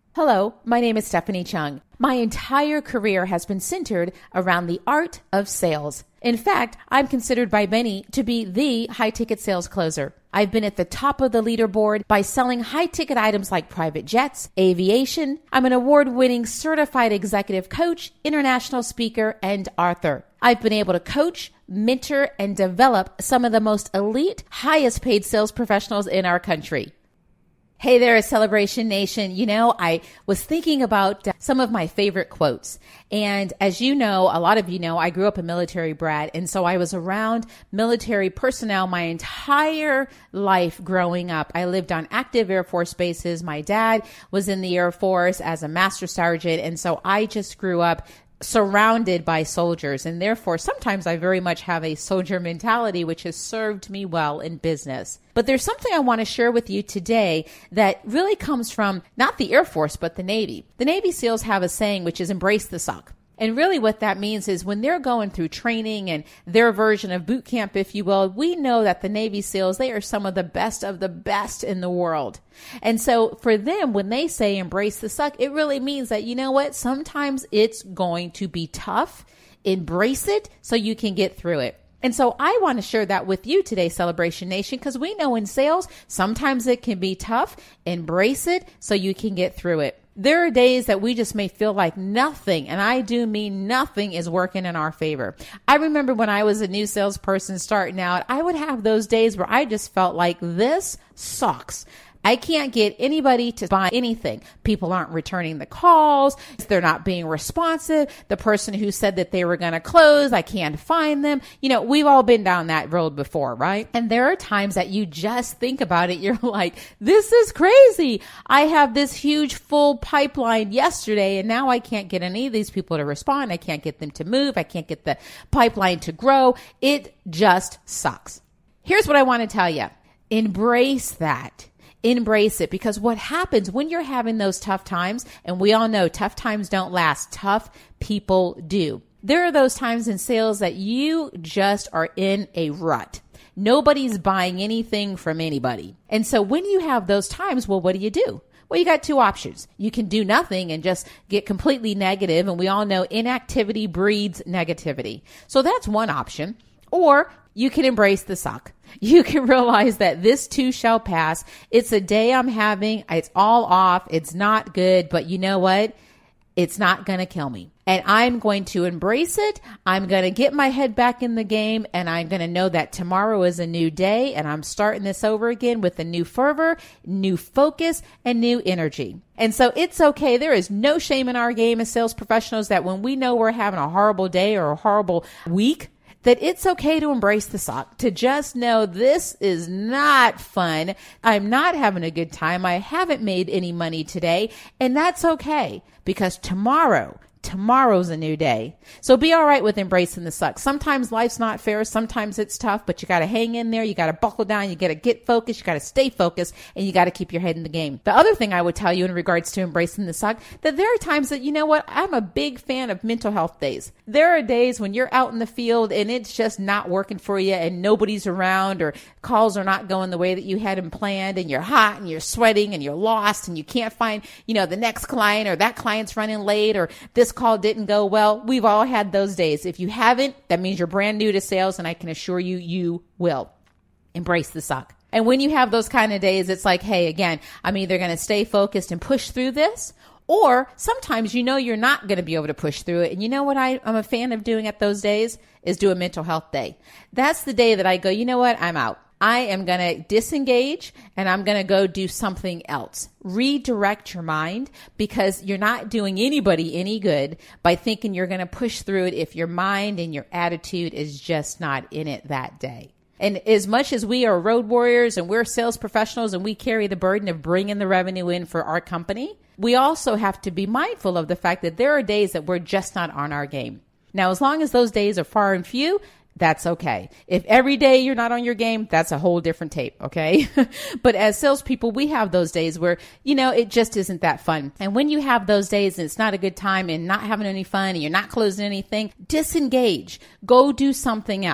Hello, my name is Stephanie Chung. My entire career has been centered around the art of sales. In fact, I'm considered by many to be the high-ticket sales closer. I've been at the top of the leaderboard by selling high-ticket items like private jets, aviation. I'm an award-winning certified executive coach, international speaker, and author. I've been able to coach, mentor, and develop some of the most elite, highest-paid sales professionals in our country. Hey there, Celebration Nation. You know, I was thinking about some of my favorite quotes. And as you know, a lot of you know, I grew up a military brat. And so I was around military personnel my entire life growing up. I lived on active Air Force bases. My dad was in the Air Force as a master sergeant. And so I just grew up surrounded by soldiers. And therefore, sometimes I very much have a soldier mentality, which has served me well in business. But there's something I want to share with you today that really comes from not the Air Force, but the Navy. The Navy SEALs have a saying, which is embrace the suck. And really what that means is when they're going through training and their version of boot camp, if you will, we know that the Navy SEALs, they are some of the best in the world. And so for them, when they say embrace the suck, it really means that, you know what, sometimes it's going to be tough. Embrace it so you can get through it. And so I want to share that with you today, Celebration Nation, because we know in sales, sometimes it can be tough. Embrace it so you can get through it. There are days that we just may feel like nothing, and I do mean nothing, is working in our favor. I remember when I was a new salesperson starting out, I would have those days where I just felt like this sucks. I can't get anybody to buy anything. People aren't returning the calls. They're not being responsive. The person who said that they were going to close, I can't find them. You know, we've all been down that road before, right? And there are times that you just think about it. You're like, this is crazy. I have this huge full pipeline yesterday, and now I can't get any of these people to respond. I can't get them to move. I can't get the pipeline to grow. It just sucks. Here's what I want to tell you. Embrace that. Embrace it, because what happens when you're having those tough times, and we all know tough times don't last, tough people do. There are those times in sales that you just are in a rut. Nobody's buying anything from anybody. And so when you have those times, well, what do? Well, you got two options. You can do nothing and just get completely negative. And we all know inactivity breeds negativity. So that's one option. Or you can embrace the suck. You can realize that this too shall pass. It's a day I'm having. It's all off. It's not good. But you know what? It's not going to kill me. And I'm going to embrace it. I'm going to get my head back in the game. And I'm going to know that tomorrow is a new day. And I'm starting this over again with a new fervor, new focus, and new energy. And so it's okay. There is no shame in our game as sales professionals that when we know we're having a horrible day or a horrible week, that it's okay to embrace the suck, to just know this is not fun. I'm not having a good time. I haven't made any money today. And that's okay, because tomorrow's a new day. So be all right with embracing the suck. Sometimes life's not fair. Sometimes it's tough, but you got to hang in there. You got to buckle down. You got to get focused. You got to stay focused, and you got to keep your head in the game. The other thing I would tell you in regards to embracing the suck, that there are times that, you know what, I'm a big fan of mental health days. There are days when you're out in the field and it's just not working for you and nobody's around, or calls are not going the way that you had them planned, and you're hot and you're sweating and you're lost and you can't find, the next client, or that client's running late, or this call didn't go well. We've all had those days. If you haven't, that means you're brand new to sales, and I can assure you, you will. Embrace the suck. And when you have those kind of days, it's like, hey, again, I'm either going to stay focused and push through this, or sometimes you're not going to be able to push through it. And you know what I'm a fan of doing at those days is do a mental health day. That's the day that I go, you know what, I'm out. I am going to disengage and I'm going to go do something else. Redirect your mind, because you're not doing anybody any good by thinking you're going to push through it if your mind and your attitude is just not in it that day. And as much as we are road warriors and we're sales professionals and we carry the burden of bringing the revenue in for our company, we also have to be mindful of the fact that there are days that we're just not on our game. Now, as long as those days are far and few, that's okay. If every day you're not on your game, that's a whole different tape, okay? But as salespeople, we have those days where, it just isn't that fun. And when you have those days and it's not a good time and not having any fun and you're not closing anything, disengage. Go do something else.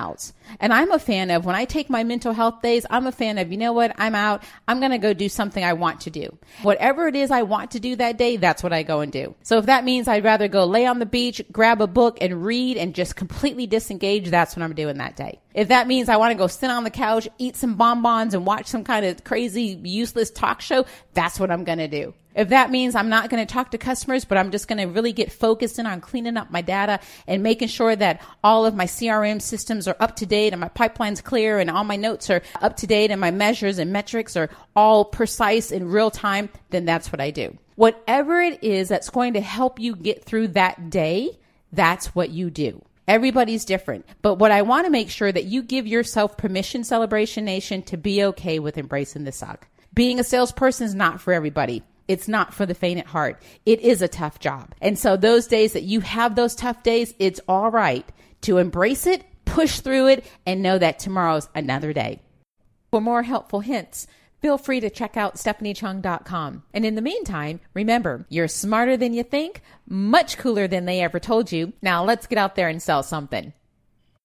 And I'm a fan of, when I take my mental health days, I'm a fan of, you know what, I'm out. I'm going to go do something I want to do. Whatever it is I want to do that day, that's what I go and do. So if that means I'd rather go lay on the beach, grab a book and read and just completely disengage, that's what I'm doing that day. If that means I want to go sit on the couch, eat some bonbons and watch some kind of crazy, useless talk show, that's what I'm going to do. If that means I'm not going to talk to customers, but I'm just going to really get focused in on cleaning up my data and making sure that all of my CRM systems are up to date and my pipeline's clear and all my notes are up to date and my measures and metrics are all precise in real time, then that's what I do. Whatever it is that's going to help you get through that day, that's what you do. Everybody's different. But what I want to make sure that you give yourself permission, Celebration Nation, to be okay with embracing the suck. Being a salesperson is not for everybody. It's not for the faint at heart. It is a tough job. And so those days that you have those tough days, it's all right to embrace it, push through it, and know that tomorrow's another day. For more helpful hints, feel free to check out StephanieChung.com. And in the meantime, remember, you're smarter than you think, much cooler than they ever told you. Now let's get out there and sell something.